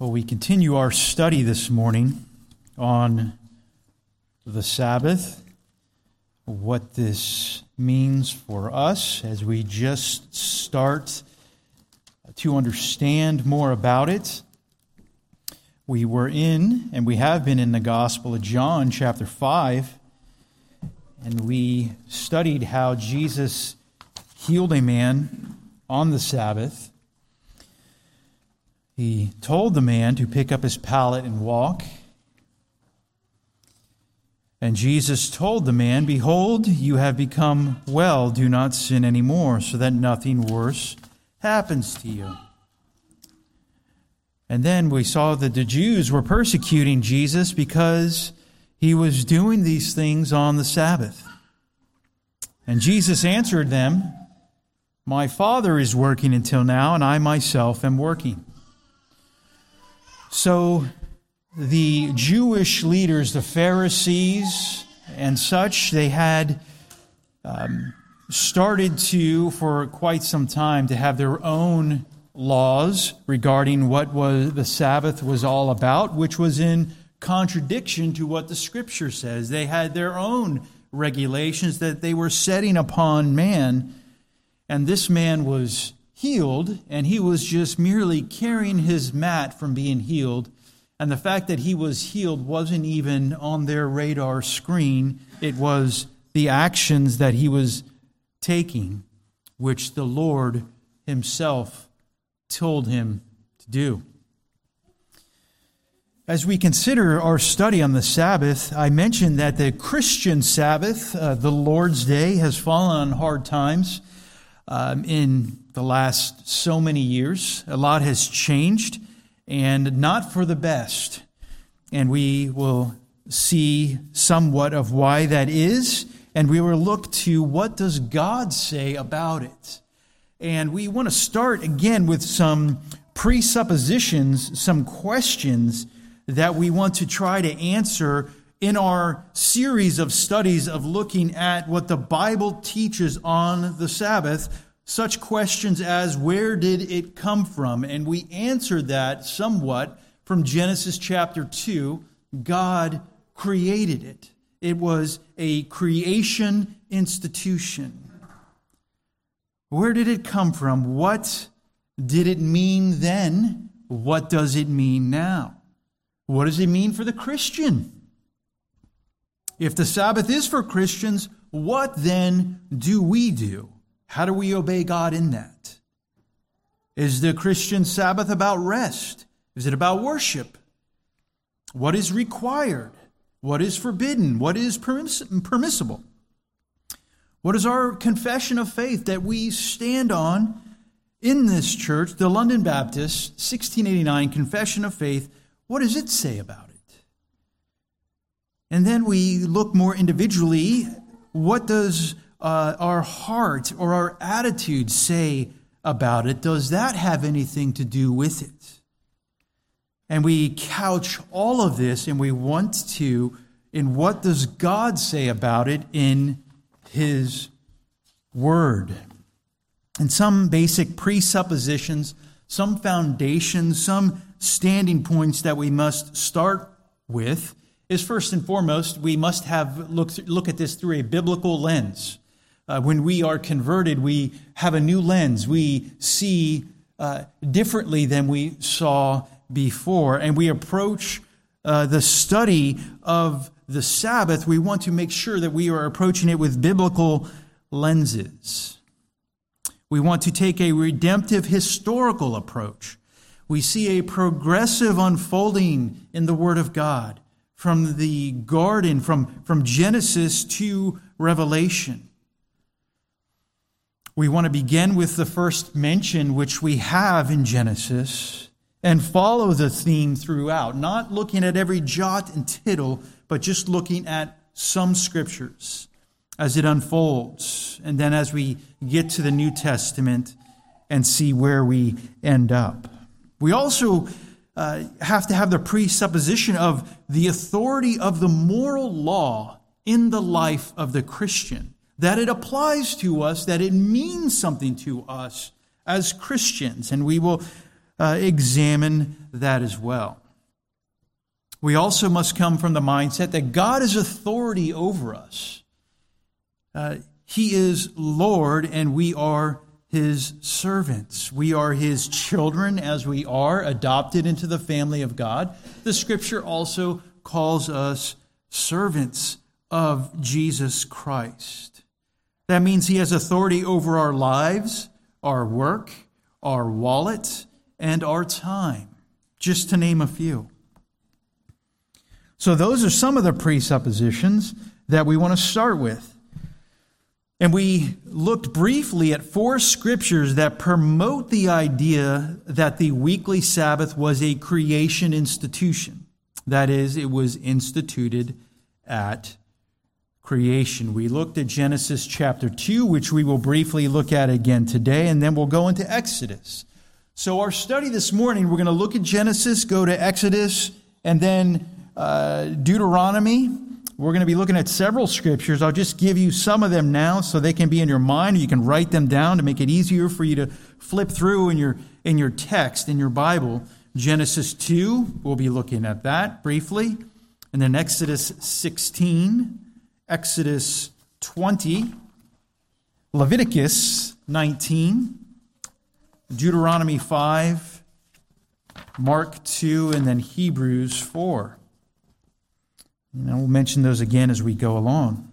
Well, we continue our study this morning on the Sabbath, what this means for us as we just start to understand more about it. We were in, and we have been in the Gospel of John, chapter 5, and we studied how Jesus healed a man on the Sabbath. He told the man to pick up his pallet and walk. And Jesus told the man, "Behold, you have become well. Do not sin anymore, so that nothing worse happens to you." And then we saw that the Jews were persecuting Jesus because he was doing these things on the Sabbath. And Jesus answered them, "My Father is working until now, and I myself am working." So the Jewish leaders, the Pharisees and such, they had started to, for quite some time, to have their own laws regarding what the Sabbath was all about, which was in contradiction to what the Scripture says. They had their own regulations that they were setting upon man, and this man was healed, and he was just merely carrying his mat from being healed. And the fact that he was healed wasn't even on their radar screen. It was the actions that he was taking, which the Lord himself told him to do. As we consider our study on the Sabbath, I mentioned that the Christian Sabbath, the Lord's Day, has fallen on hard times in the last so many years. A lot has changed, and not for the best. And we will see somewhat of why that is, and we will look to what does God say about it. And we want to start again with some presuppositions, some questions that we want to try to answer in our series of studies of looking at what the Bible teaches on the Sabbath. Such questions as, where did it come from? And we answered that somewhat from Genesis chapter 2. God created it. It was a creation institution. Where did it come from? What did it mean then? What does it mean now? What does it mean for the Christian? If the Sabbath is for Christians, what then do we do? How do we obey God in that? Is the Christian Sabbath about rest? Is it about worship? What is required? What is forbidden? What is permissible? What is our confession of faith that we stand on in this church, the London Baptist, 1689 Confession of Faith? What does it say about it? And then we look more individually, what does our heart or our attitude say about it? Does that have anything to do with it? And we couch all of this, and we want to, in what does God say about it in His Word? And some basic presuppositions, some foundations, some standing points that we must start with is, first and foremost, we must look at this through a biblical lens. When we are converted, we have a new lens. We see differently than we saw before. And we approach the study of the Sabbath. We want to make sure that we are approaching it with biblical lenses. We want to take a redemptive historical approach. We see a progressive unfolding in the Word of God from the garden, from Genesis to Revelation. We want to begin with the first mention which we have in Genesis and follow the theme throughout, not looking at every jot and tittle, but just looking at some scriptures as it unfolds, and then as we get to the New Testament and see where we end up. We also have to have the presupposition of the authority of the moral law in the life of the Christian, that it applies to us, that it means something to us as Christians. And we will examine that as well. We also must come from the mindset that God is authority over us. He is Lord, and we are His servants. We are His children as we are adopted into the family of God. The Scripture also calls us servants of Jesus Christ. That means He has authority over our lives, our work, our wallet, and our time, just to name a few. So those are some of the presuppositions that we want to start with. And we looked briefly at 4 scriptures that promote the idea that the weekly Sabbath was a creation institution. That is, it was instituted at creation. We looked at Genesis chapter 2, which we will briefly look at again today, and then we'll go into Exodus. So our study this morning, we're going to look at Genesis, go to Exodus, and then Deuteronomy. We're going to be looking at several scriptures. I'll just give you some of them now so they can be in your mind. You can write them down to make it easier for you to flip through in your text, in your Bible. Genesis 2, we'll be looking at that briefly. And then Exodus 16, Exodus 20, Leviticus 19, Deuteronomy 5, Mark 2, and then Hebrews 4. And we'll mention those again as we go along.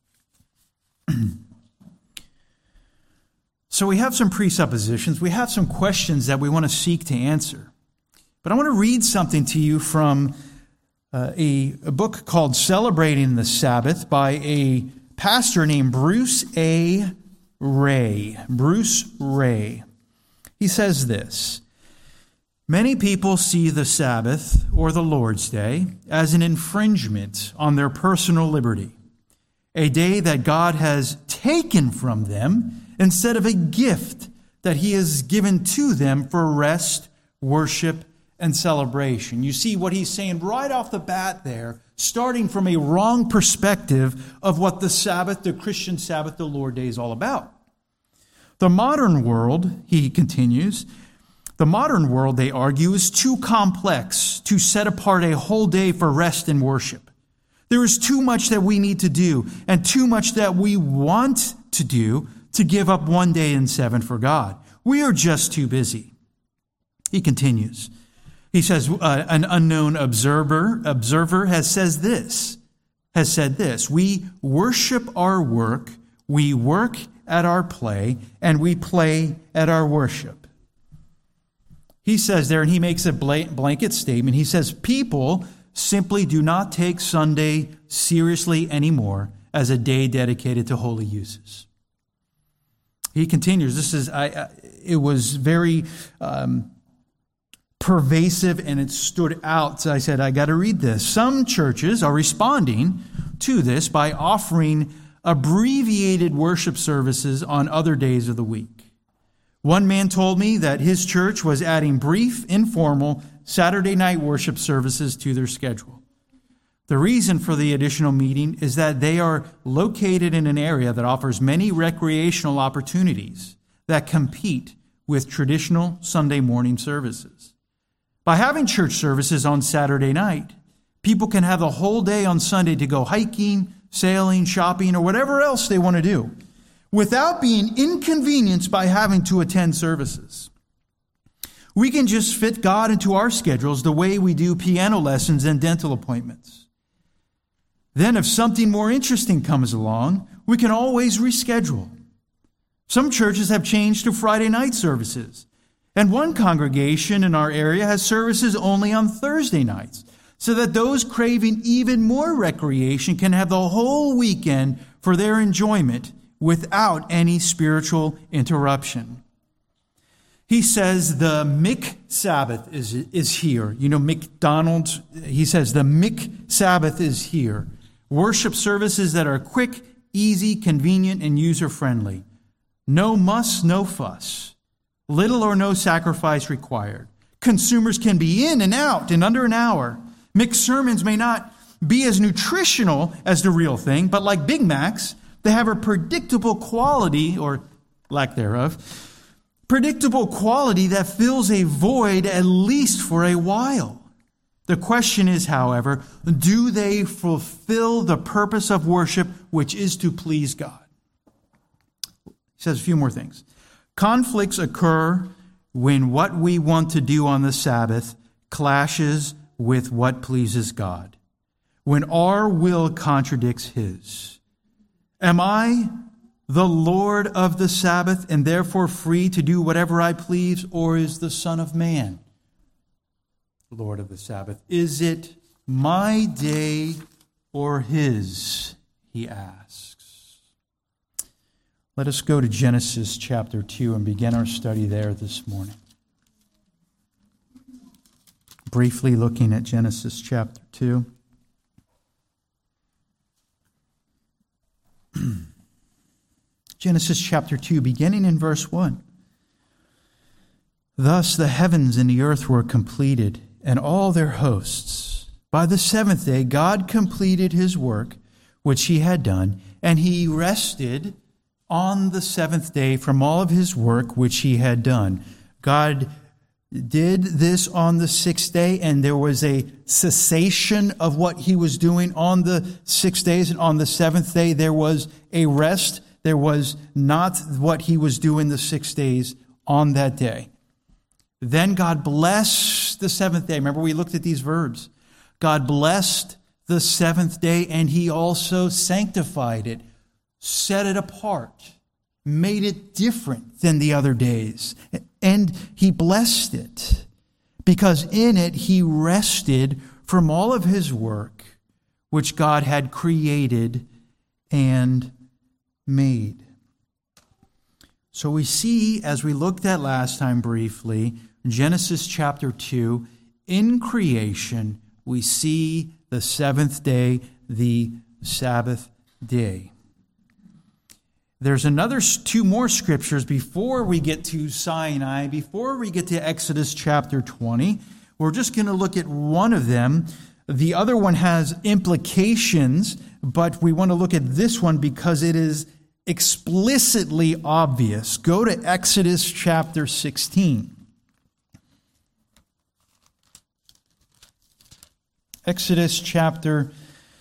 So we have some presuppositions. We have some questions that we want to seek to answer. But I want to read something to you from a book called Celebrating the Sabbath by a pastor named Bruce A. Ray. Bruce Ray. He says this: many people see the Sabbath, or the Lord's Day, as an infringement on their personal liberty, a day that God has taken from them instead of a gift that He has given to them for rest, worship, and celebration. You see what he's saying right off the bat there, starting from a wrong perspective of what the Sabbath, the Christian Sabbath, the Lord Day is all about. The modern world, he continues, the modern world, they argue, is too complex to set apart a whole day for rest and worship. There is too much that we need to do and too much that we want to do to give up one day in 7 for God. We are just too busy. He continues. He says, an unknown observer has said this, we worship our work, we work at our play, and we play at our worship. He says there, and he makes a blanket statement. He says, people simply do not take Sunday seriously anymore as a day dedicated to holy uses. He continues, it was very pervasive, and it stood out. So I said, I got to read this. Some churches are responding to this by offering abbreviated worship services on other days of the week. One man told me that his church was adding brief, informal Saturday night worship services to their schedule. The reason for the additional meeting is that they are located in an area that offers many recreational opportunities that compete with traditional Sunday morning services. By having church services on Saturday night, people can have the whole day on Sunday to go hiking, sailing, shopping, or whatever else they want to do, without being inconvenienced by having to attend services. We can just fit God into our schedules the way we do piano lessons and dental appointments. Then if something more interesting comes along, we can always reschedule. Some churches have changed to Friday night services, and one congregation in our area has services only on Thursday nights, so that those craving even more recreation can have the whole weekend for their enjoyment without any spiritual interruption. He says the Mick Sabbath is here. You know, McDonald's, he says the Mick Sabbath is here. Worship services that are quick, easy, convenient, and user-friendly. No muss, no fuss. Little or no sacrifice required. Consumers can be in and out in under an hour. Mixed sermons may not be as nutritional as the real thing, but like Big Macs, they have a predictable quality, or lack thereof, predictable quality that fills a void at least for a while. The question is, however, do they fulfill the purpose of worship, which is to please God? He says a few more things. Conflicts occur when what we want to do on the Sabbath clashes with what pleases God, when our will contradicts His. Am I the Lord of the Sabbath and therefore free to do whatever I please, or is the Son of Man Lord of the Sabbath? Is it my day or His? He asks. Let us go to Genesis chapter 2 and begin our study there this morning. Briefly looking at Genesis chapter 2. Genesis chapter 2, beginning in verse 1. Thus the heavens and the earth were completed, and all their hosts. By the seventh day God completed His work, which He had done, and He rested on the seventh day from all of His work which He had done. God did this on the sixth day, and there was a cessation of what He was doing on the 6 days, and on the seventh day there was a rest. There was not what He was doing the 6 days on that day. Then God blessed the seventh day. Remember, we looked at these verbs. God blessed the seventh day, and He also sanctified it, set it apart, made it different than the other days. And He blessed it because in it He rested from all of His work, which God had created and made. So we see, as we looked at last time briefly, Genesis chapter 2, in creation, we see the seventh day, the Sabbath day. There's two more scriptures before we get to Sinai, before we get to Exodus chapter 20. We're just going to look at one of them. The other one has implications, but we want to look at this one because it is explicitly obvious. Go to Exodus chapter 16. Exodus chapter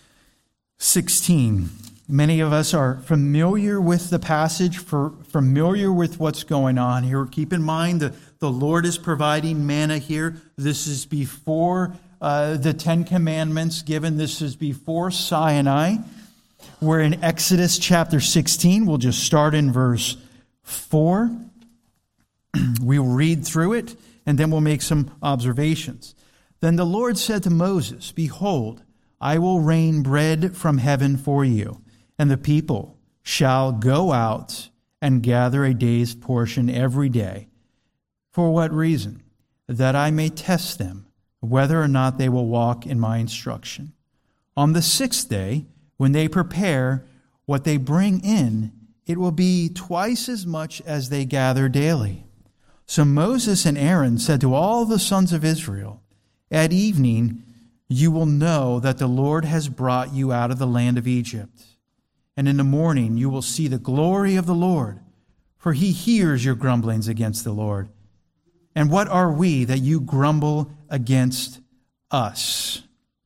16. Many of us are familiar with the passage, familiar with what's going on here. Keep in mind that the Lord is providing manna here. This is before the Ten Commandments given. This is before Sinai. We're in Exodus chapter 16. We'll just start in verse 4. We'll read through it, and then we'll make some observations. Then the Lord said to Moses, "Behold, I will rain bread from heaven for you, and the people shall go out and gather a day's portion every day. For what reason? That I may test them, whether or not they will walk in my instruction. On the sixth day, when they prepare what they bring in, it will be twice as much as they gather daily." So Moses and Aaron said to all the sons of Israel, "At evening you will know that the Lord has brought you out of the land of Egypt. And in the morning you will see the glory of the Lord, for He hears your grumblings against the Lord. And what are we that you grumble against us?"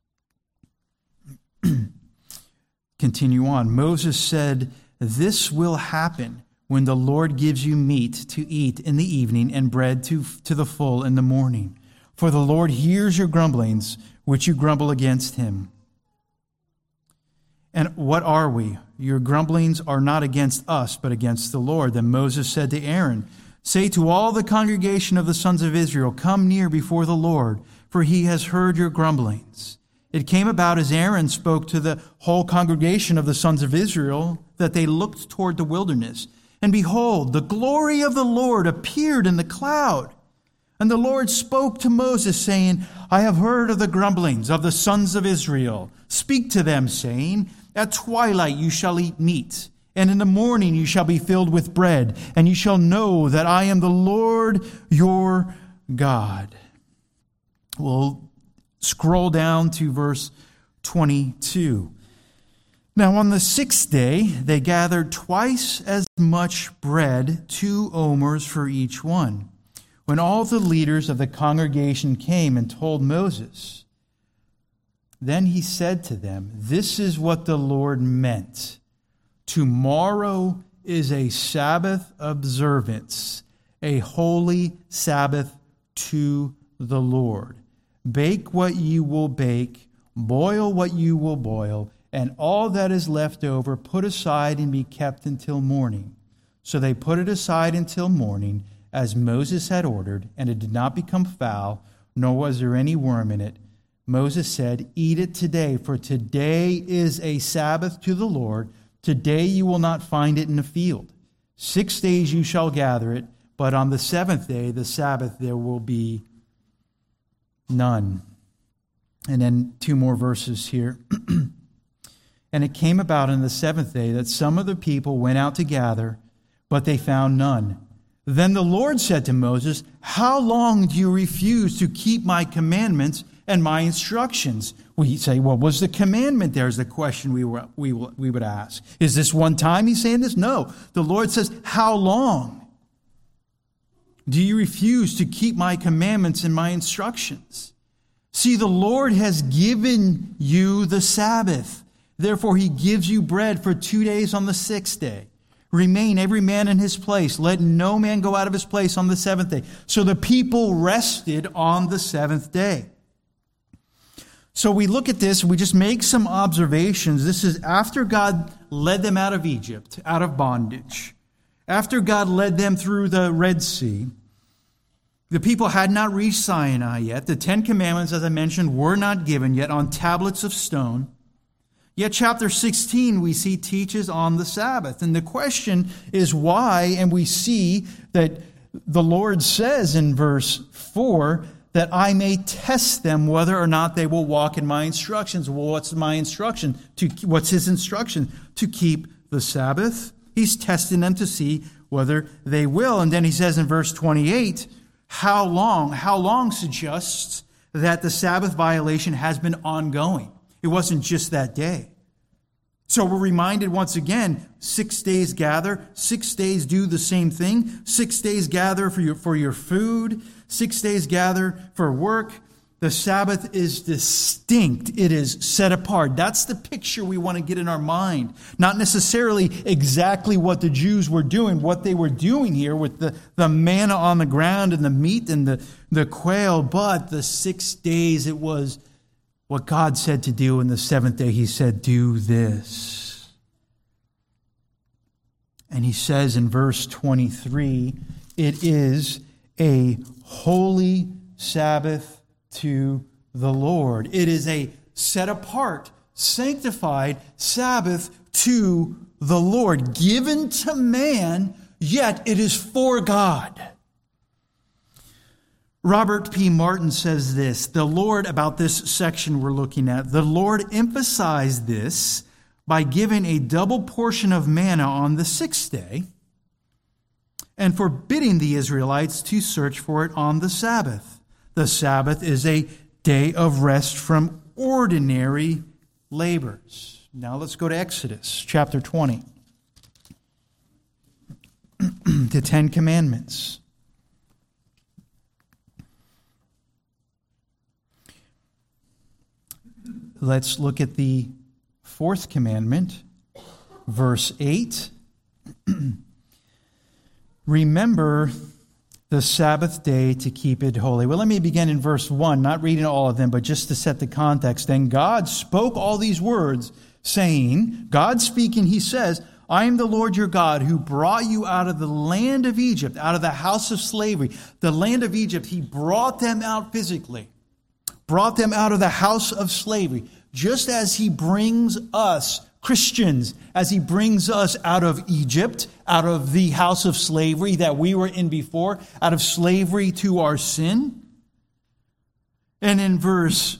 Continue on. Moses said, "This will happen when the Lord gives you meat to eat in the evening and bread to the full in the morning. For the Lord hears your grumblings, which you grumble against Him." And what are we? Your grumblings are not against us, but against the Lord. Then Moses said to Aaron, "Say to all the congregation of the sons of Israel, come near before the Lord, for He has heard your grumblings." It came about as Aaron spoke to the whole congregation of the sons of Israel that they looked toward the wilderness. And behold, the glory of the Lord appeared in the cloud. And the Lord spoke to Moses, saying, "I have heard of the grumblings of the sons of Israel. Speak to them, saying, At twilight you shall eat meat, and in the morning you shall be filled with bread, and you shall know that I am the Lord your God." We'll scroll down to verse 22. Now on the 6th day, they gathered twice as much bread, 2 omers for each one. When all the leaders of the congregation came and told Moses, then he said to them, "This is what the Lord meant. Tomorrow is a Sabbath observance, a holy Sabbath to the Lord. Bake what you will bake, boil what you will boil, and all that is left over put aside and be kept until morning." So they put it aside until morning, as Moses had ordered, and it did not become foul, nor was there any worm in it. Moses said, "Eat it today, for today is a Sabbath to the Lord. Today you will not find it in the field. 6 days you shall gather it, but on the 7th day, the Sabbath, there will be none." And then 2 more verses here. "And it came about on the 7th day that some of the people went out to gather, but they found none. Then the Lord said to Moses, 'How long do you refuse to keep my commandments and my instructions?'" We say, "Well, was the commandment there?" Is the question we would ask. Is this one time he's saying this? No. The Lord says, "How long do you refuse to keep my commandments and my instructions?" See, the Lord has given you the Sabbath. Therefore, he gives you bread for 2 days on the 6th day. "Remain every man in his place. Let no man go out of his place on the 7th day." So the people rested on the 7th day. So we look at this, we just make some observations. This is after God led them out of Egypt, out of bondage. After God led them through the Red Sea. The people had not reached Sinai yet. The 10 Commandments, as I mentioned, were not given yet on tablets of stone. Yet chapter 16, we see, teaches on the Sabbath. And the question is why, and we see that the Lord says in verse 4, that I may test them whether or not they will walk in my instructions. Well, what's my instruction? What's his instruction? To keep the Sabbath. He's testing them to see whether they will. And then he says in verse 28, how long? How long suggests that the Sabbath violation has been ongoing. It wasn't just that day. So we're reminded once again, 6 days gather, 6 days do the same thing, 6 days gather for your food, 6 days gather for work. The Sabbath is distinct. It is set apart. That's the picture we want to get in our mind. Not necessarily exactly what the Jews were doing, what they were doing here with the manna on the ground and the meat and the quail, but the 6 days it was what God said to do. And the 7th day he said, do this. And he says in verse 23, it is a holy Sabbath to the Lord. It is a set apart, sanctified Sabbath to the Lord, given to man, yet it is for God. Robert P. Martin says this, the Lord, about this section we're looking at, the Lord emphasized this by giving a double portion of manna on the 6th day and forbidding the Israelites to search for it on the Sabbath. The Sabbath is a day of rest from ordinary labors. Now let's go to Exodus chapter 20. The 10 Commandments. Let's look at the 4th commandment, verse 8. Remember the Sabbath day to keep it holy. Well, let me begin in verse 1, not reading all of them, but just to set the context. Then God spoke all these words, saying, God speaking, he says, I am the Lord your God who brought you out of the land of Egypt, out of the house of slavery. The land of Egypt, he brought them out physically. Brought them out of the house of slavery, just as he brings us, Christians, as he brings us out of Egypt, out of the house of slavery that we were in before, out of slavery to our sin. And in verse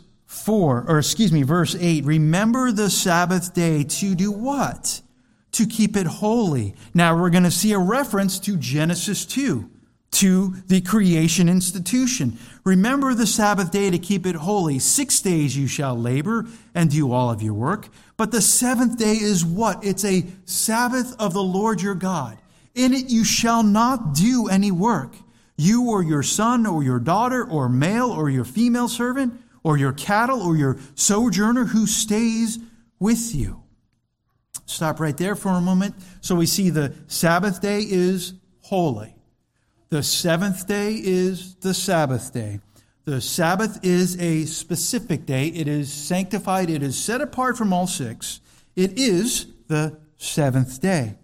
8, remember the Sabbath day to do what? To keep it holy. Now we're going to see a reference to Genesis 2. to the creation institution. Remember the Sabbath day to keep it holy. 6 days you shall labor and do all of your work. But the seventh day is what? It's a Sabbath of the Lord your God. In it you shall not do any work. You or your son or your daughter or male or your female servant or your cattle or your sojourner who stays with you. Stop right there for a moment. So we see the Sabbath day is holy. The seventh day is the Sabbath day. The Sabbath is a specific day. It is sanctified. It is set apart from all 6. It is the seventh day.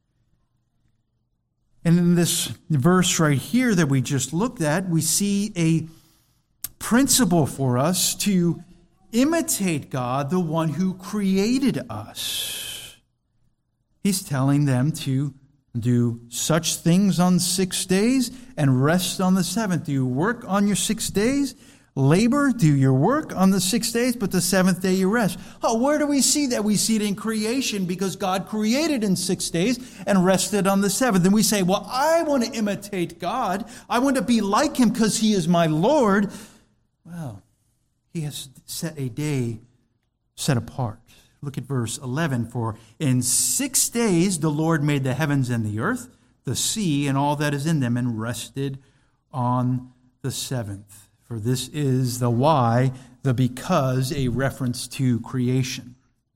And in this verse right here that we just looked at, we see a principle for us to imitate God, the one who created us. He's telling them to do such things on 6 days and rest on the seventh. Do you work on your 6 days? Labor, do your work on the 6 days, but the seventh day you rest. Oh, where do we see that? We see it in creation because God created in 6 days and rested on the seventh. And we say, well, I want to imitate God. I want to be like him because he is my Lord. Well, he has set a day set apart. Look at verse 11. For in 6 days the Lord made the heavens and the earth, the sea, and all that is in them, and rested on the seventh. For this is the why, the because, a reference to creation.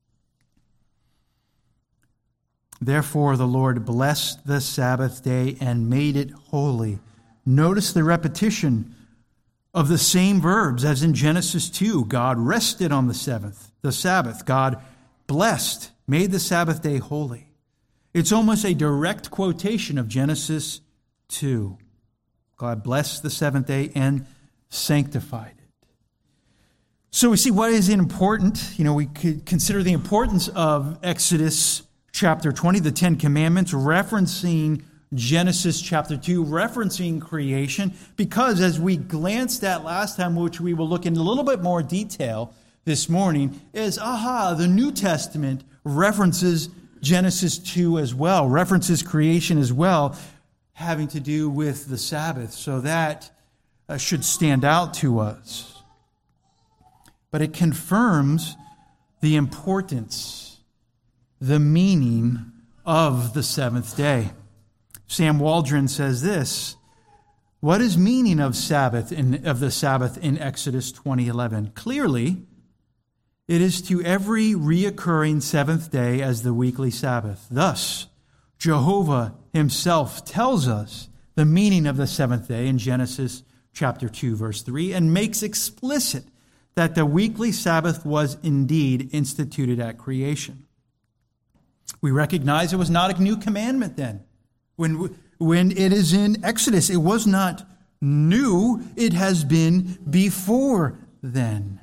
Therefore the Lord blessed the Sabbath day and made it holy. Notice the repetition of the same verbs as in Genesis 2. God rested on the Sabbath. God blessed, made the Sabbath day holy. It's almost a direct quotation of Genesis 2. God blessed the seventh day and sanctified it. So we see what is important. We could consider the importance of Exodus chapter 20, the 10 Commandments, referencing Genesis chapter 2, referencing creation, because as we glanced at last time, which we will look in a little bit more detail this morning, is, the New Testament references Genesis 2 as well, references creation as well, having to do with the Sabbath. So that should stand out to us. But it confirms the importance, the meaning of the seventh day. Sam Waldron says this: what is meaning of the Sabbath in Exodus 20:11? Clearly, it is to every reoccurring seventh day as the weekly Sabbath. Thus, Jehovah himself tells us the meaning of the seventh day in Genesis chapter 2, verse 3, and makes explicit that the weekly Sabbath was indeed instituted at creation. We recognize it was not a new commandment then. When it is in Exodus, it was not new. It has been before then.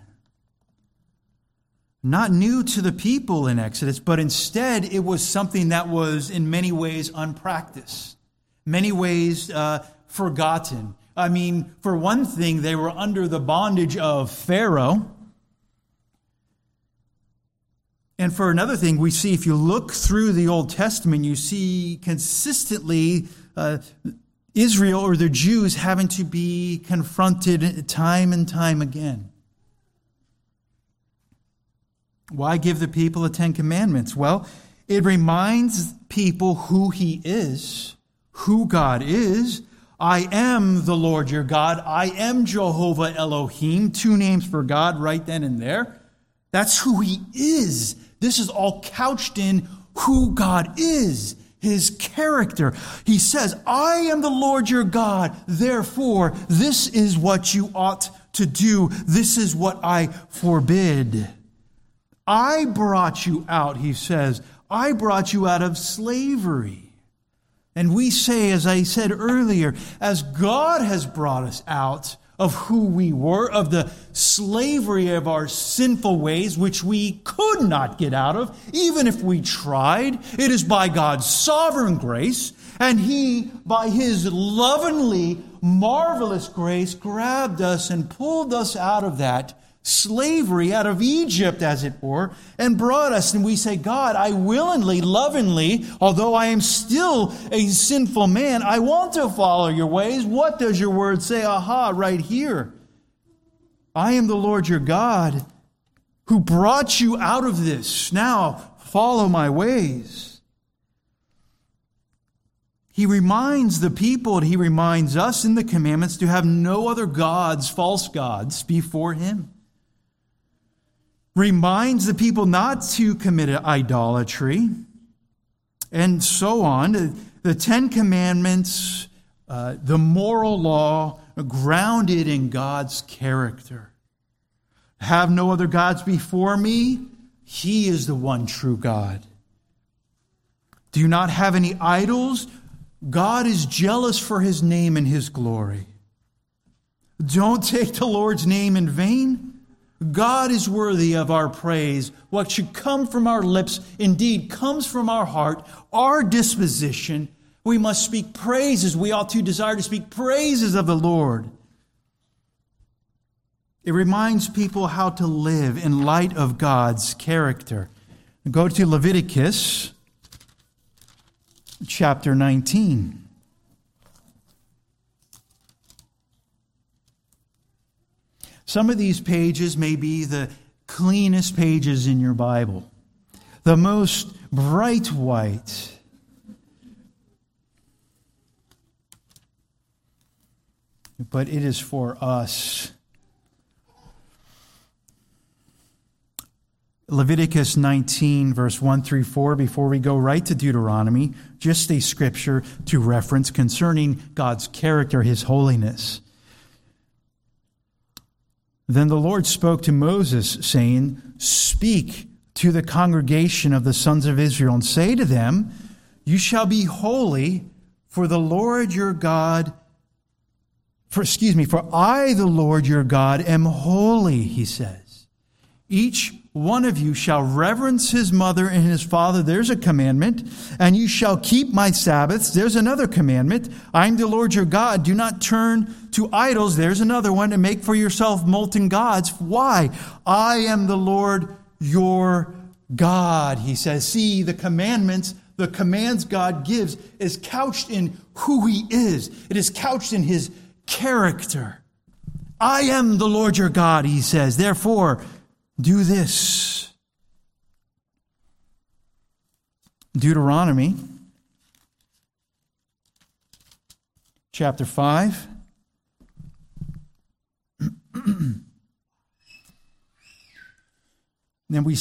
Not new to the people in Exodus, but instead it was something that was in many ways unpracticed, many ways forgotten. I mean, for one thing, they were under the bondage of Pharaoh. And for another thing, we see, if you look through the Old Testament, you see consistently Israel or the Jews having to be confronted time and time again. Why give the people the 10 Commandments? Well, it reminds people who he is, who God is. I am the Lord your God. I am Jehovah Elohim. 2 names for God right then and there. That's who he is. This is all couched in who God is, his character. He says, I am the Lord your God. Therefore, this is what you ought to do. This is what I forbid. I brought you out, he says. I brought you out of slavery. And we say, as I said earlier, as God has brought us out of who we were, of the slavery of our sinful ways, which we could not get out of, even if we tried. It is by God's sovereign grace, and he, by his lovingly marvelous grace, grabbed us and pulled us out of that slavery, out of Egypt, as it were, and brought us. And we say, God, I willingly, lovingly, although I am still a sinful man, I want to follow your ways. What does your word say? Aha, right here. I am the Lord your God who brought you out of this. Now follow my ways. He reminds the people, and he reminds us in the commandments to have no other gods, false gods, before him. Reminds the people not to commit idolatry, and so on. The Ten Commandments, the moral law, grounded in God's character. Have no other gods before me. He is the one true God. Do not have any idols. God is jealous for his name and his glory. Don't take the Lord's name in vain. God is worthy of our praise. What should come from our lips indeed comes from our heart, our disposition. We must speak praises. We ought to desire to speak praises of the Lord. It reminds people how to live in light of God's character. Go to Leviticus chapter 19. Some of these pages may be the cleanest pages in your Bible, the most bright white. But it is for us. Leviticus 19, verse 1 through 4, before we go right to Deuteronomy, just a scripture to reference concerning God's character, his holiness. Then the Lord spoke to Moses, saying, Speak to the congregation of the sons of Israel, and say to them, You shall be holy, for the Lord your God, for I, the Lord your God, am holy, he says. Each one of you shall reverence his mother and his father. There's a commandment. And you shall keep my Sabbaths. There's another commandment. I'm the Lord your God. Do not turn to idols. There's another one. And make for yourself molten gods. Why? I am the Lord your God, he says. See, the commandments, the commands God gives is couched in who he is. It is couched in his character. I am the Lord your God, he says. Therefore, do this. Deuteronomy chapter 5. Then we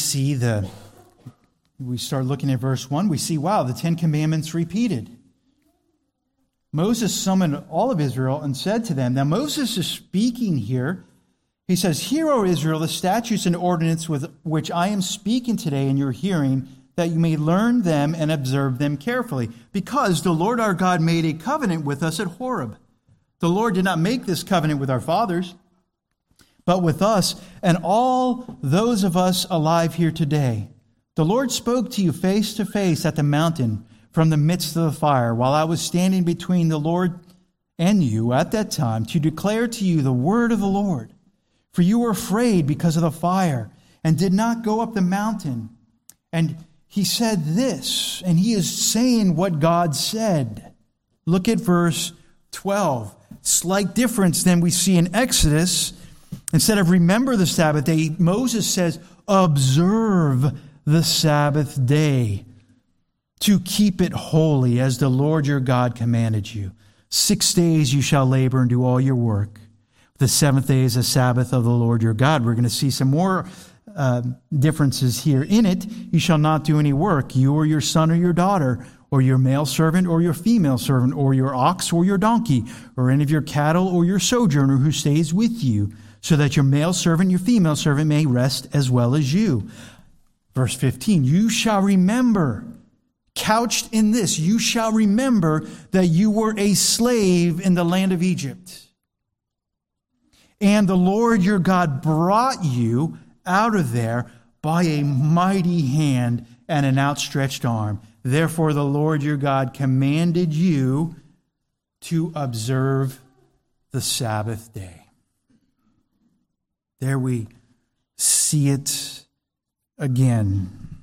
start looking at verse 1. We see, wow, the Ten Commandments repeated. Moses summoned all of Israel and said to them, now Moses is speaking here. He says, Hear, O Israel, the statutes and ordinances with which I am speaking today in your hearing, that you may learn them and observe them carefully. Because the Lord our God made a covenant with us at Horeb. The Lord did not make this covenant with our fathers, but with us and all those of us alive here today. The Lord spoke to you face to face at the mountain from the midst of the fire, while I was standing between the Lord and you at that time to declare to you the word of the Lord. For you were afraid because of the fire and did not go up the mountain. And he said this, and he is saying what God said. Look at verse 12. Slight difference than we see in Exodus. Instead of remember the Sabbath day, Moses says, observe the Sabbath day to keep it holy as the Lord your God commanded you. 6 days you shall labor and do all your work. The seventh day is a Sabbath of the Lord your God. We're going to see some more differences here in it. You shall not do any work, you or your son or your daughter, or your male servant or your female servant, or your ox or your donkey, or any of your cattle or your sojourner who stays with you, so that your male servant, your female servant may rest as well as you. Verse 15, you shall remember, couched in this, you shall remember that you were a slave in the land of Egypt. And the Lord your God brought you out of there by a mighty hand and an outstretched arm. Therefore the Lord your God commanded you to observe the Sabbath day. There we see it again.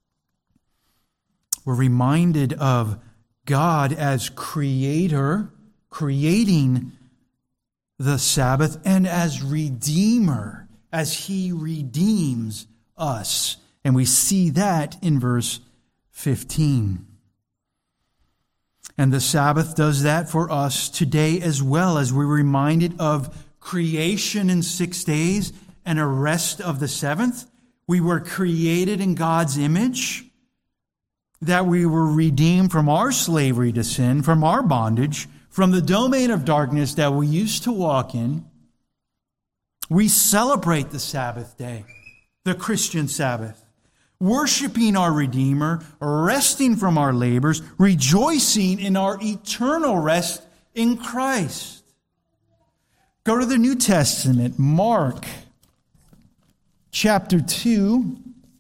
We're reminded of God as creator, creating the Sabbath, and as redeemer, as he redeems us. And we see that in verse 15. And the Sabbath does that for us today as well, as we're reminded of creation in 6 days and a rest of the seventh. We were created in God's image, that we were redeemed from our slavery to sin, from our bondage, from the domain of darkness that we used to walk in. We celebrate the Sabbath day, the Christian Sabbath, worshiping our Redeemer, resting from our labors, rejoicing in our eternal rest in Christ. Go to the New Testament, Mark chapter 2.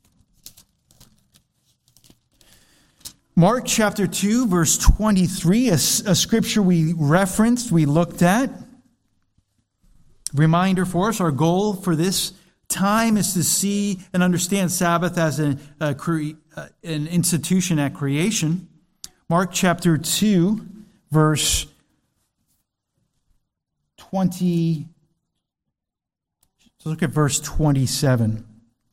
Mark chapter 2, verse 23, a scripture we referenced, we looked at. Reminder for us, our goal for this time is to see and understand Sabbath as an institution at creation. Mark chapter 2, verse 20. So look at verse 27.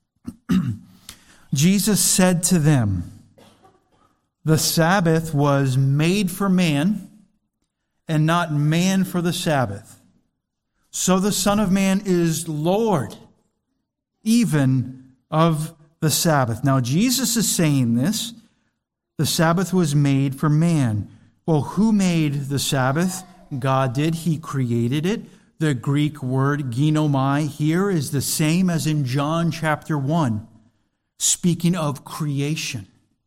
Jesus said to them, "The Sabbath was made for man, and not man for the Sabbath. So the Son of Man is Lord, even of the Sabbath." Now Jesus is saying this. The Sabbath was made for man. Well, who made the Sabbath? God did. He created it. The Greek word ginomai here is the same as in John chapter 1, speaking of creation.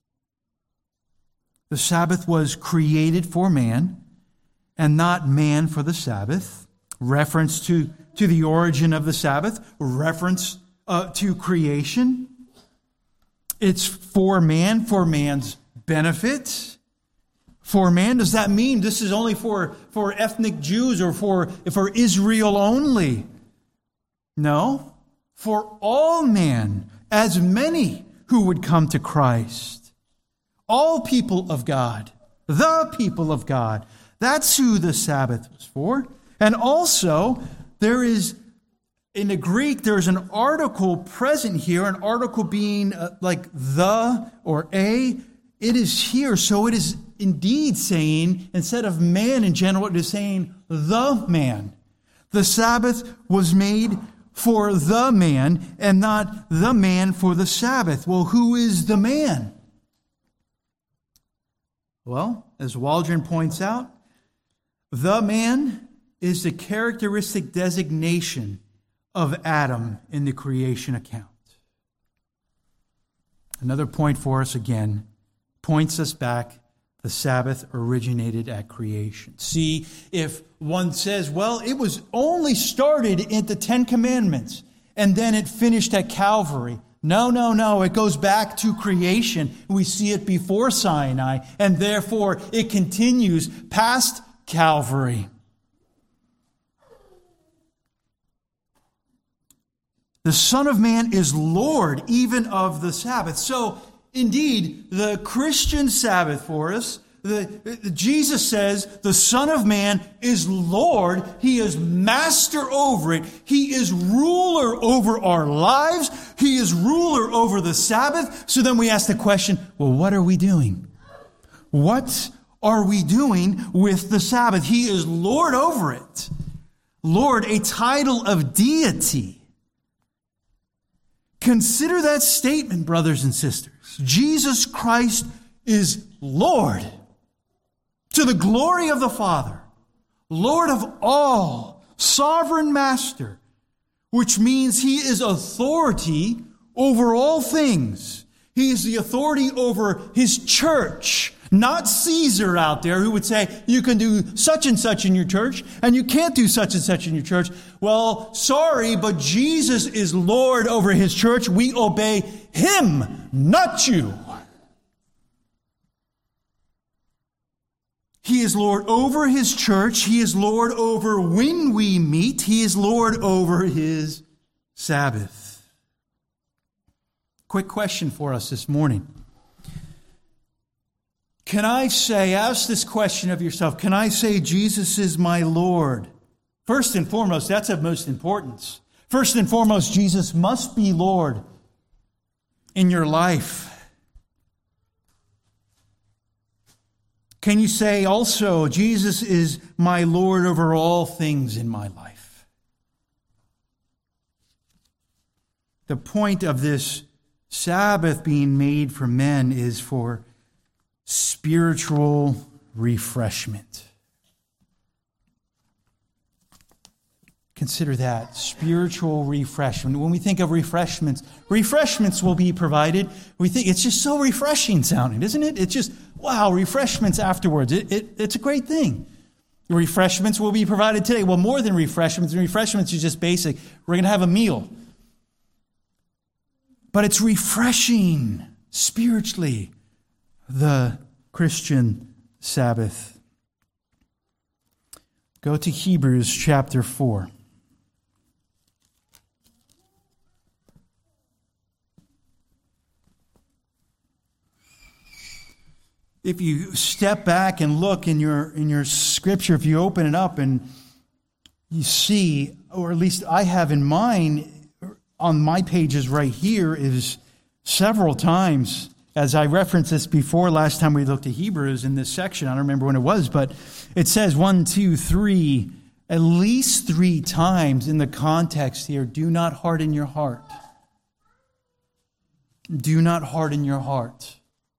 The Sabbath was created for man, and not man for the Sabbath. Reference to the origin of the Sabbath. Reference to creation. It's for man, for man's benefit. For man, does that mean this is only for ethnic Jews or for Israel only? No. For all man, as many who would come to Christ. All people of God, the people of God. That's who the Sabbath was for. And also, there is, in the Greek, there's an article present here, an article being like the or a. It is here, so it is indeed saying, instead of man in general, it is saying the man. The Sabbath was made for the man and not the man for the Sabbath. Well, who is the man? Well, as Waldron points out, the man is the characteristic designation of Adam in the creation account. Another point for us again points us back. The Sabbath originated at creation. See, if one says, well, it was only started at the Ten Commandments and then it finished at Calvary. No. It goes back to creation. We see it before Sinai, and therefore it continues past Calvary. The Son of Man is Lord even of the Sabbath. So, indeed, the Christian Sabbath for us, Jesus says the Son of Man is Lord. He is master over it. He is ruler over our lives. He is ruler over the Sabbath. So then we ask the question, well, what are we doing? What are we doing with the Sabbath? He is Lord over it. Lord, a title of deity. Consider that statement, brothers and sisters. Jesus Christ is Lord. To the glory of the Father, Lord of all, sovereign master, which means he is authority over all things. He is the authority over his church, not Caesar out there who would say, you can do such and such in your church, and you can't do such and such in your church. Well, sorry, but Jesus is Lord over his church. We obey him, not you. He is Lord over his church. He is Lord over when we meet. He is Lord over his Sabbath. Quick question for us this morning. Can I say, ask this question of yourself, can I say Jesus is my Lord? First and foremost, that's of most importance. First and foremost, Jesus must be Lord in your life. Can you say also, Jesus is my Lord over all things in my life? The point of this Sabbath being made for men is for spiritual refreshment. Consider that, spiritual refreshment. When we think of refreshments will be provided. We think it's just so refreshing sounding, isn't it? It's just, wow, refreshments afterwards. It's a great thing. Refreshments will be provided today. Well, more than refreshments. Refreshments is just basic. We're going to have a meal. But it's refreshing spiritually, the Christian Sabbath. Go to Hebrews chapter 4. If you step back and look in your scripture, if you open it up and you see, or at least I have in mine, on my pages right here is several times, as I referenced this before last time we looked at Hebrews in this section. I don't remember when it was, but it says 1, 2, 3, at least 3 times in the context here, do not harden your heart. Do not harden your heart.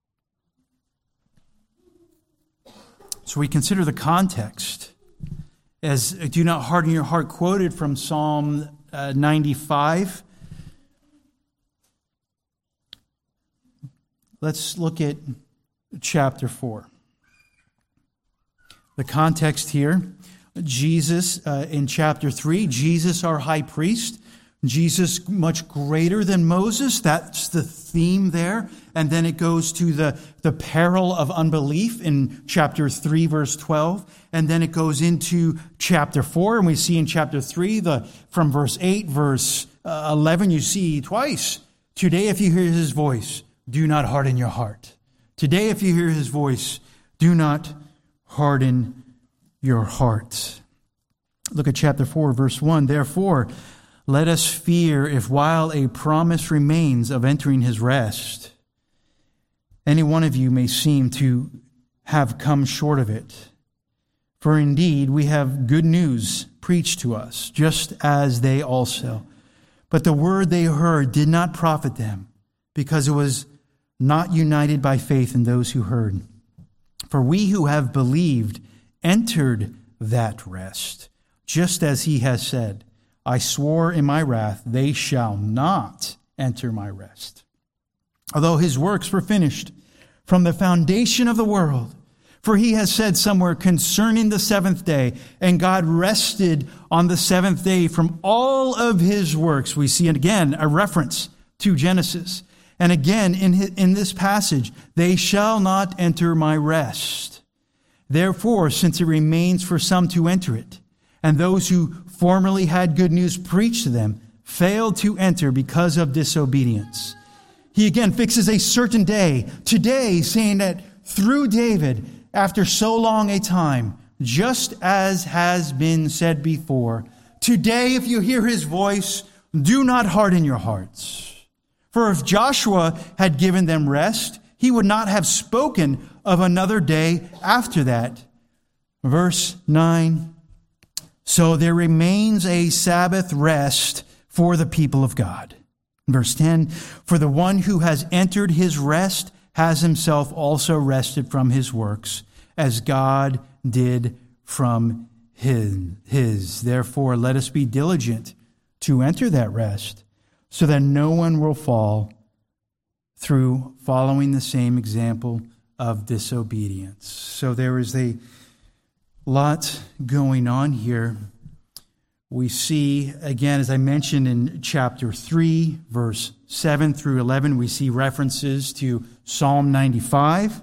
So we consider the context as do not harden your heart, quoted from Psalm 95. Let's look at chapter 4. The context here, Jesus in chapter 3, Jesus our high priest, Jesus much greater than Moses. That's the theme there. And then it goes to the peril of unbelief in chapter 3, verse 12. And then it goes into chapter 4. And we see in chapter 3, from verse 8, verse 11, you see twice. Today, if you hear his voice, do not harden your heart. Today, if you hear his voice, do not harden your heart. Look at chapter 4, verse 1. Therefore, let us fear if while a promise remains of entering his rest, any one of you may seem to have come short of it. For indeed, we have good news preached to us, just as they also. But the word they heard did not profit them, because it was not united by faith in those who heard. For we who have believed entered that rest, just as he has said, I swore in my wrath, they shall not enter my rest. Although his works were finished from the foundation of the world, for he has said somewhere concerning the seventh day, and God rested on the seventh day from all of his works. We see again a reference to Genesis. And again, in this passage, they shall not enter my rest. Therefore, since it remains for some to enter it, and those who formerly had good news preached to them failed to enter because of disobedience. He again fixes a certain day, today, saying that through David, after so long a time, just as has been said before, today, if you hear his voice, do not harden your hearts. For if Joshua had given them rest, he would not have spoken of another day after that. Verse 9, so there remains a Sabbath rest for the people of God. Verse 10, for the one who has entered his rest has himself also rested from his works, as God did from his. Therefore, let us be diligent to enter that rest, so that no one will fall through following the same example of disobedience. So there is a lot going on here. We see, again, as I mentioned in chapter 3, verse 7 through 11, we see references to Psalm 95.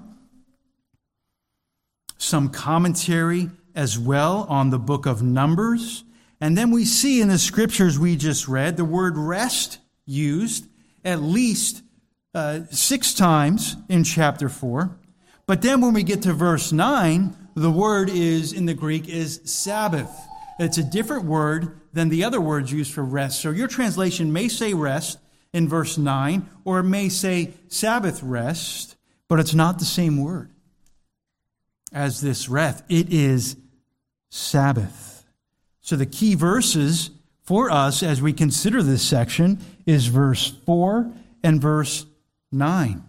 Some commentary as well on the book of Numbers. And then we see in the scriptures we just read the word rest used at least 6 times in chapter 4. But then when we get to verse 9, the word in the Greek is Sabbath. It's a different word than the other words used for rest. So your translation may say rest in verse 9, or it may say Sabbath rest, but it's not the same word as this rest. It is Sabbath. So the key verses for us as we consider this section is verse 4 and verse 9.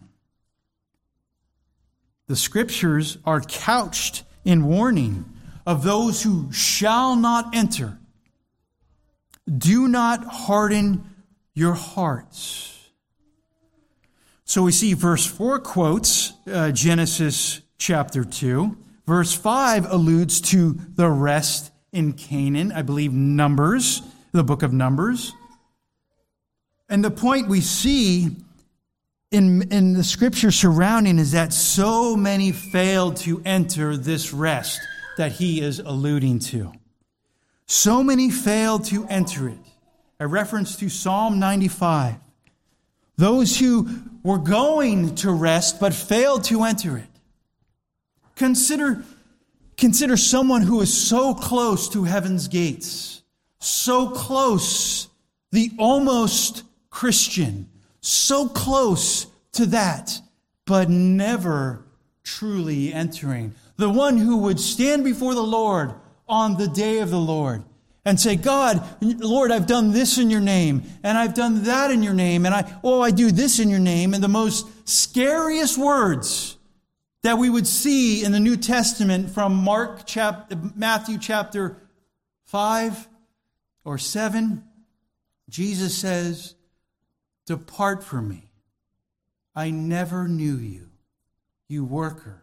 The Scriptures are couched in warning of those who shall not enter. Do not harden your hearts. So we see verse 4 quotes Genesis chapter 2. Verse 5 alludes to the rest in Canaan. I believe Numbers, the book of Numbers. And the point we see in the Scripture surrounding is that so many failed to enter this rest that he is alluding to. So many failed to enter it. A reference to Psalm 95. Those who were going to rest but failed to enter it. Consider someone who is so close to heaven's gates. So close, the almost Christian. So close to that, but never truly entering. The one who would stand before the Lord on the day of the Lord and say, God, Lord, I've done this in your name, and I've done that in your name, and I do this in your name. And the most scariest words that we would see in the New Testament from Matthew chapter 5 or 7, Jesus says, "Depart from me. I never knew you, you worker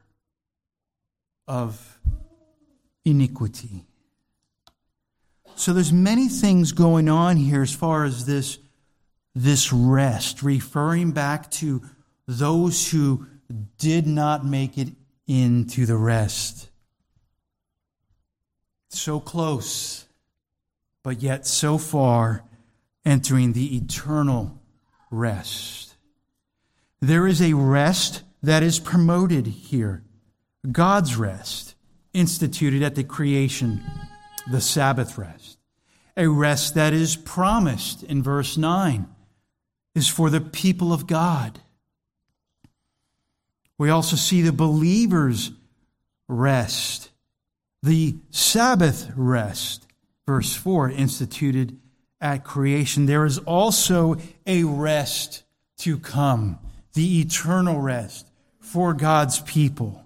of iniquity." So there's many things going on here as far as this rest, referring back to those who did not make it into the rest. So close, but yet so far entering the eternal rest. There is a rest that is promoted here. God's rest, instituted at the creation, the Sabbath rest. A rest that is promised in verse 9 is for the people of God. We also see the believer's rest, the Sabbath rest, verse 4, instituted at creation. There is also a rest to come, the eternal rest for God's people.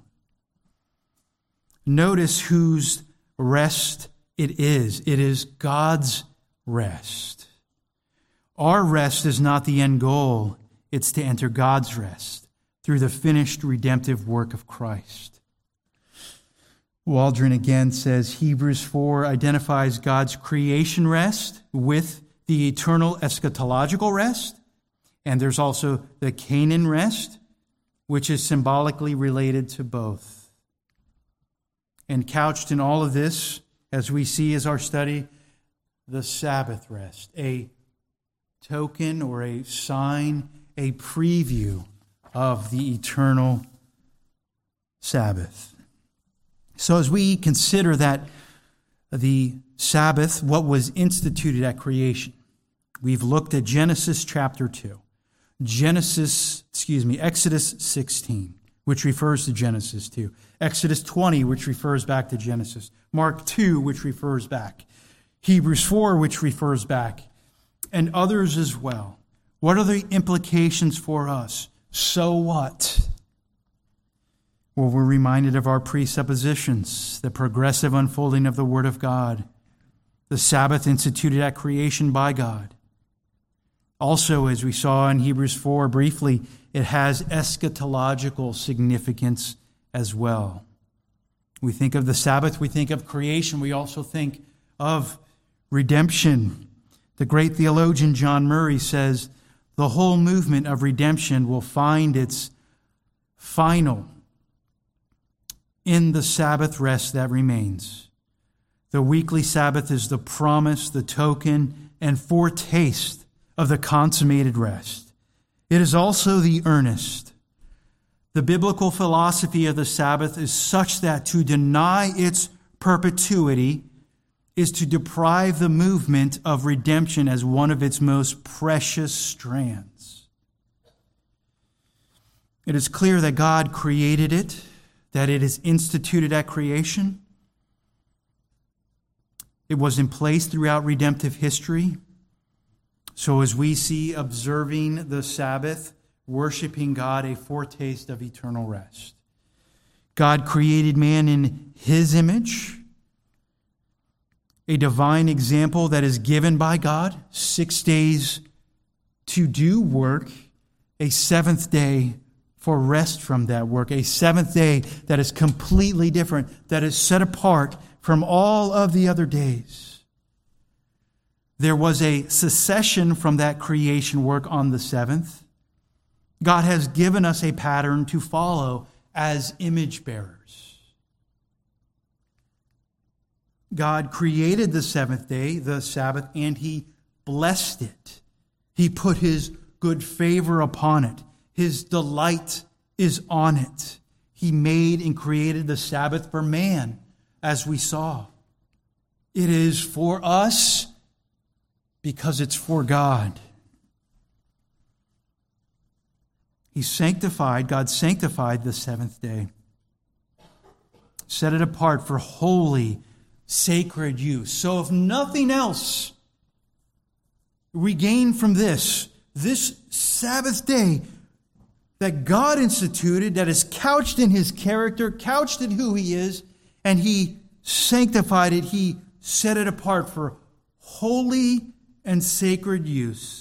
Notice whose rest it is. It is God's rest. Our rest is not the end goal. It's to enter God's rest through the finished redemptive work of Christ. Waldron again says Hebrews 4 identifies God's creation rest with the eternal eschatological rest. And there's also the Canaan rest, which is symbolically related to both. And couched in all of this, as we see as our study, the Sabbath rest, a token or a sign, a preview of the eternal Sabbath. So as we consider that the Sabbath, what was instituted at creation, we've looked at Genesis chapter 2. Exodus 16, which refers to Genesis 2. Exodus 20, which refers back to Genesis. Mark 2, which refers back. Hebrews 4, which refers back. And others as well. What are the implications for us? So what? Well, we're reminded of our presuppositions, the progressive unfolding of the Word of God, the Sabbath instituted at creation by God. Also, as we saw in Hebrews 4 briefly, it has eschatological significance as well. We think of the Sabbath, we think of creation, we also think of redemption. The great theologian John Murray says, the whole movement of redemption will find its final in the Sabbath rest that remains. The weekly Sabbath is the promise, the token, and foretaste of the consummated rest. It is also the earnest. The biblical philosophy of the Sabbath is such that to deny its perpetuity is to deprive the movement of redemption as one of its most precious strands. It is clear that God created it, that it is instituted at creation. It was in place throughout redemptive history. So as we see observing the Sabbath, worshiping God, a foretaste of eternal rest. God created man in His image, a divine example that is given by God, 6 days to do work, a seventh day for rest from that work, a seventh day that is completely different, that is set apart from all of the other days. There was a cessation from that creation work on the seventh. God has given us a pattern to follow as image bearers. God created the seventh day, the Sabbath, and He blessed it. He put His good favor upon it. His delight is on it. He made and created the Sabbath for man, as we saw. It is for us because it's for God. God sanctified the seventh day, set it apart for holy, sacred use. So if nothing else, we gain from this Sabbath day that God instituted, that is couched in His character, couched in who He is, and He sanctified it. He set it apart for holy and sacred use.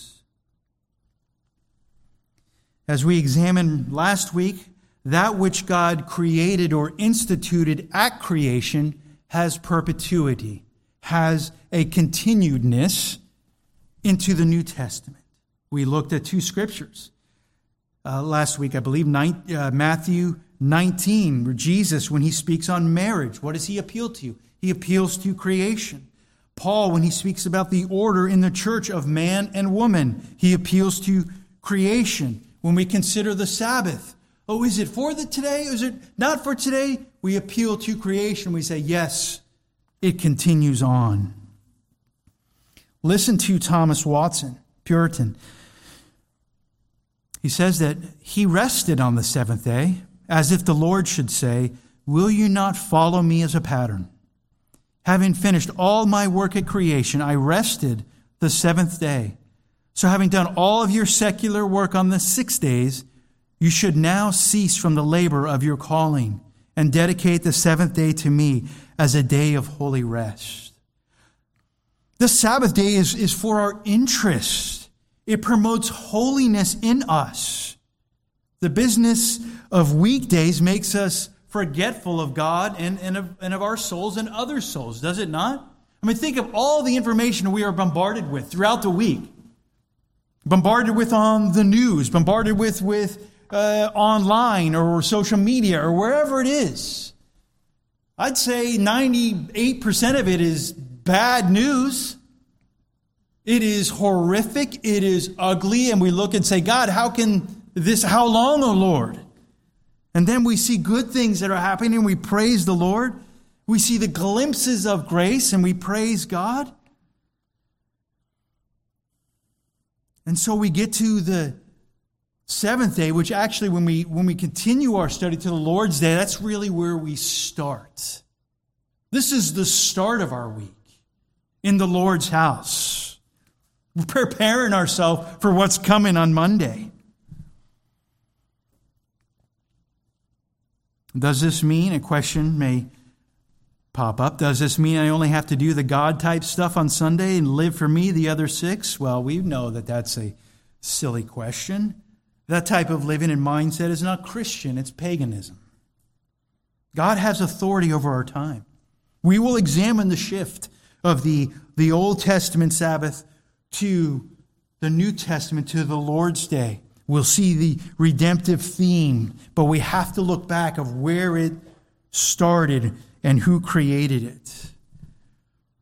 As we examined last week, that which God created or instituted at creation has perpetuity, has a continuedness into the New Testament. We looked at two scriptures last week, I believe, Matthew 19, where Jesus, when He speaks on marriage, what does He appeal to? He appeals to creation. Paul, when he speaks about the order in the church of man and woman, he appeals to creation. When we consider the Sabbath, is it for today? Is it not for today? We appeal to creation. We say, yes, it continues on. Listen to Thomas Watson, Puritan. He says that He rested on the seventh day, as if the Lord should say, will you not follow me as a pattern? Having finished all my work at creation, I rested the seventh day. So having done all of your secular work on the 6 days, you should now cease from the labor of your calling and dedicate the seventh day to me as a day of holy rest. The Sabbath day is for our interest. It promotes holiness in us. The business of weekdays makes us forgetful of God and of our souls and other souls, does it not? I mean, think of all the information we are bombarded with throughout the week. Bombarded with on the news, bombarded with online or social media or wherever it is. I'd say 98% of it is bad news. It is horrific. It is ugly. And we look and say, God, how long, O Lord? And then we see good things that are happening and we praise the Lord. We see the glimpses of grace and we praise God. And so we get to the seventh day, which actually when we continue our study to the Lord's Day, that's really where we start. This is the start of our week in the Lord's house. We're preparing ourselves for what's coming on Monday. Does this mean, a question may pop up, does this mean I only have to do the God-type stuff on Sunday and live for me the other 6? Well, we know that that's a silly question. That type of living and mindset is not Christian, it's paganism. God has authority over our time. We will examine the shift of the Old Testament Sabbath to the New Testament, to the Lord's Day. We'll see the redemptive theme, but we have to look back of where it started and who created it.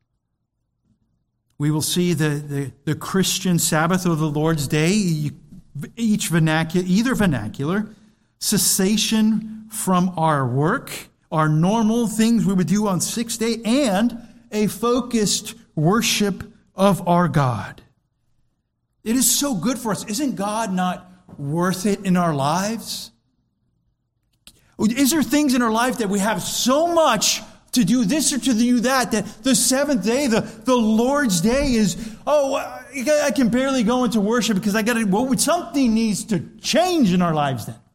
We will see the Christian Sabbath or the Lord's Day. either vernacular, cessation from our work, our normal things we would do on sixth day, and a focused worship of our God. It is so good for us. Isn't God not worth it in our lives? Is there things in our life that we have so much to do this or to do that the seventh day, the Lord's day is, I can barely go into worship because something needs to change in our lives then.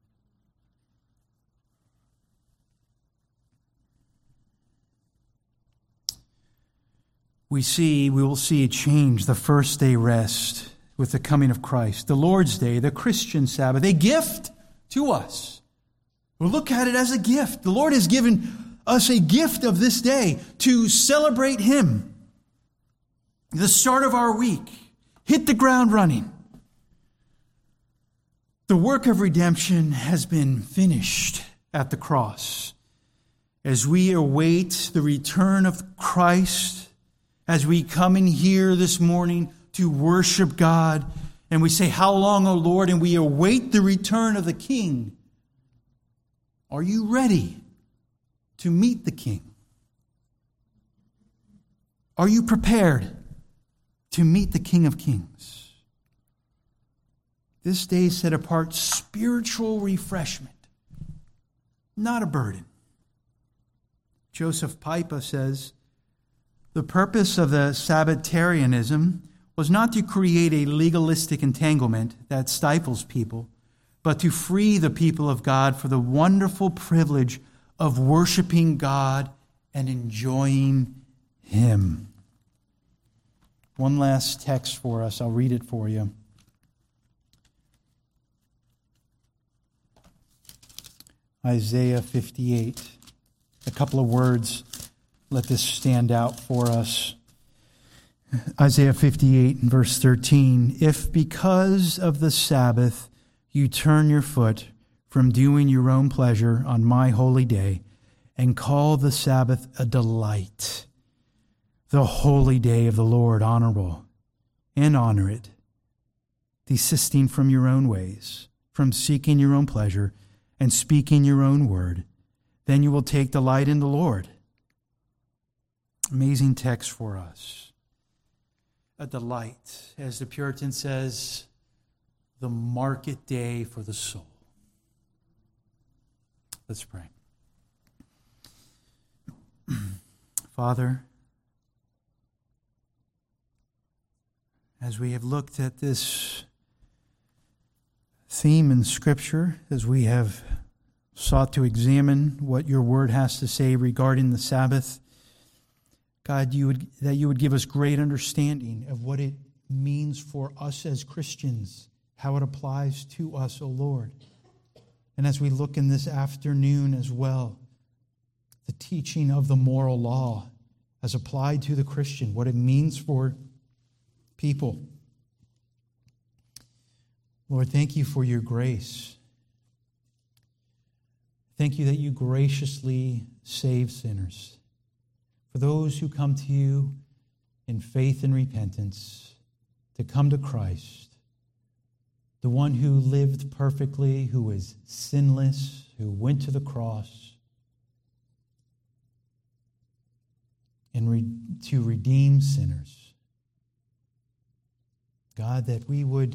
We will see a change, the first day rest with the coming of Christ. The Lord's Day, the Christian Sabbath, a gift to us. We'll look at it as a gift. The Lord has given us a gift of this day to celebrate Him. The start of our week. Hit the ground running. The work of redemption has been finished at the cross. As we await the return of Christ, as we come in here this morning to worship God, and we say, "How long, O Lord?" and we await the return of the King. Are you ready to meet the King? Are you prepared to meet the King of Kings? This day is set apart spiritual refreshment, not a burden. Joseph Pipa says, the purpose of the Sabbatarianism was not to create a legalistic entanglement that stifles people, but to free the people of God for the wonderful privilege of worshiping God and enjoying Him. One last text for us. I'll read it for you. Isaiah 58. A couple of words. Let this stand out for us. Isaiah 58 and verse 13. If because of the Sabbath you turn your foot from doing your own pleasure on my holy day and call the Sabbath a delight, the holy day of the Lord honorable, and honor it, desisting from your own ways, from seeking your own pleasure and speaking your own word, then you will take delight in the Lord. Amazing text for us. A delight, as the Puritan says, the market day for the soul. Let's pray. Father, as we have looked at this theme in Scripture, as we have sought to examine what your word has to say regarding the Sabbath, God, that you would give us great understanding of what it means for us as Christians, how it applies to us, O Lord. And as we look in this afternoon as well, the teaching of the moral law as applied to the Christian, what it means for people. Lord, thank you for your grace. Thank you that you graciously save sinners. For those who come to you in faith and repentance, to come to Christ, the one who lived perfectly, who was sinless, who went to the cross, and to redeem sinners. God, that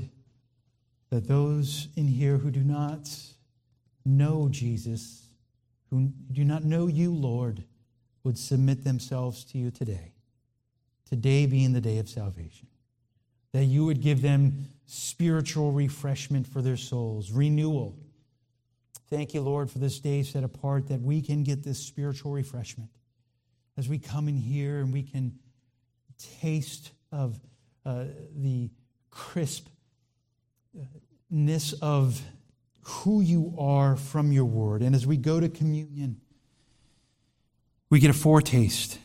those in here who do not know Jesus, who do not know you, Lord, would submit themselves to you today. Today being the day of salvation. That you would give them spiritual refreshment for their souls, renewal. Thank you, Lord, for this day set apart that we can get this spiritual refreshment. As we come in here and we can taste of the crispness of who you are from your word. And as we go to communion, we get a foretaste.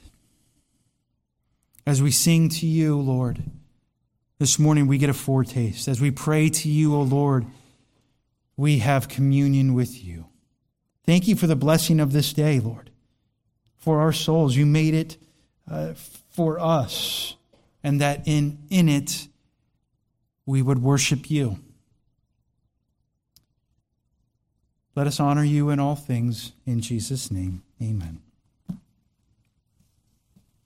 As we sing to you, Lord, this morning we get a foretaste. As we pray to you, O Lord, we have communion with you. Thank you for the blessing of this day, Lord. For our souls, you made it for us, and that in it we would worship you. Let us honor you in all things. In Jesus' name, amen.